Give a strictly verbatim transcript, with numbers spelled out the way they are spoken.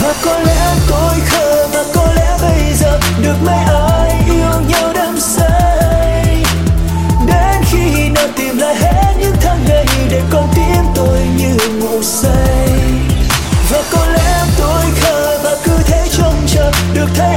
Và có lẽ tôi khờ, và có lẽ bây giờ được mấy ai yêu nhau đắm say, đến khi nào tìm lại hết những tháng ngày để con tim tôi như ngủ say. Và có lẽ tôi khờ và cứ thế trông chờ được thấy